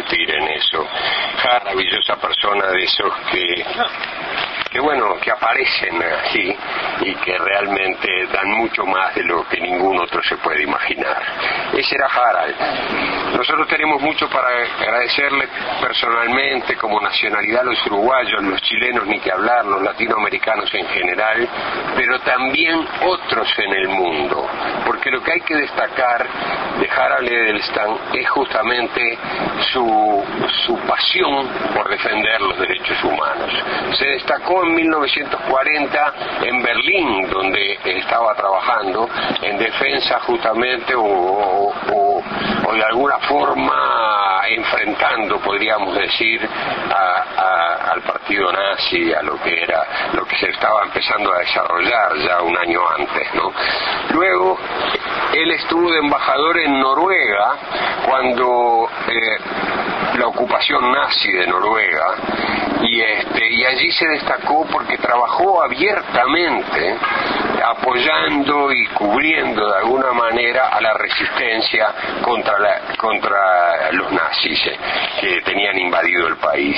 discutir en eso. Maravillosa persona de esos que bueno, que aparecen así y que realmente dan mucho más de lo que ningún otro se puede imaginar. Ese era Harald. Nosotros tenemos mucho para agradecerle personalmente como nacionalidad a los uruguayos, los chilenos ni que hablar, los latinoamericanos en general, pero también otros en el mundo, porque lo que hay que destacar de Harald Edelstein es justamente su pasión por defender los derechos humanos. Se destacó en 1940 en Berlín, donde estaba trabajando en defensa justamente o de alguna forma enfrentando, podríamos decir, al partido nazi, a lo que se estaba empezando a desarrollar ya un año antes, ¿no? Luego él estuvo de embajador en Noruega cuando la ocupación nazi de Noruega, y allí se destacó porque trabajó abiertamente apoyando y cubriendo de alguna manera a la resistencia contra los nazis que tenían invadido el país.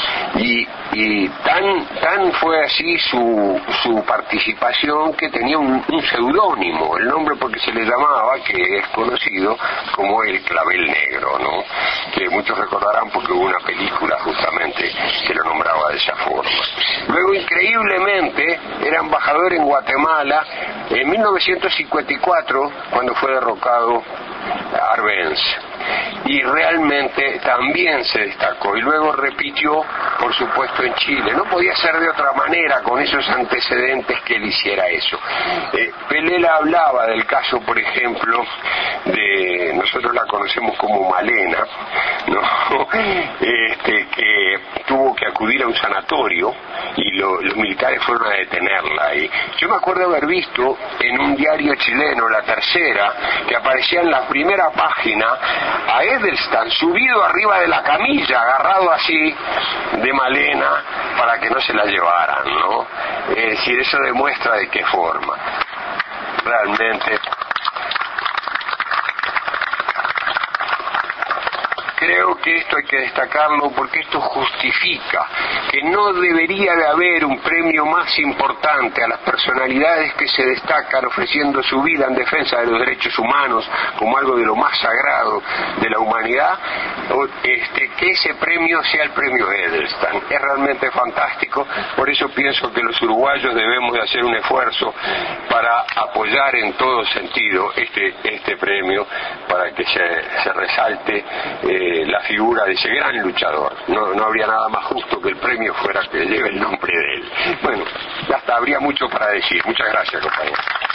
Y tan fue así su participación que tenía un seudónimo, el nombre porque se le llamaba, que es conocido como el Clavel Negro, ¿no? Que muchos recordarán porque hubo una película justamente que lo nombraba de esa forma. Luego, increíblemente, era embajador en Guatemala en 1954, cuando fue derrocado Arbenz, y realmente también se destacó, y luego repitió, por supuesto, en Chile. No podía ser de otra manera con esos antecedentes que él hiciera eso. Pelela hablaba del caso, por ejemplo, nosotros la conocemos como Malena, ¿no? Que tuvo que acudir a un sanatorio y los militares fueron a detenerla. Y yo me acuerdo haber visto en un diario chileno, La Tercera, que aparecía en la primera página a Edelstein subido arriba de la camilla, agarrado así de Malena para que no se la llevaran, ¿no? Es decir, eso demuestra de qué forma realmente. Creo que esto hay que destacarlo porque esto justifica que no debería de haber un premio más importante a las personalidades que se destacan ofreciendo su vida en defensa de los derechos humanos como algo de lo más sagrado de la humanidad, que ese premio sea el premio Edelstein. Es realmente fantástico, por eso pienso que los uruguayos debemos de hacer un esfuerzo para apoyar en todo sentido este premio para que se resalte la figura de ese gran luchador. No habría nada más justo que el premio fuera que lleve el nombre de él. Bueno, ya está, habría mucho para decir. Muchas gracias, compañeros.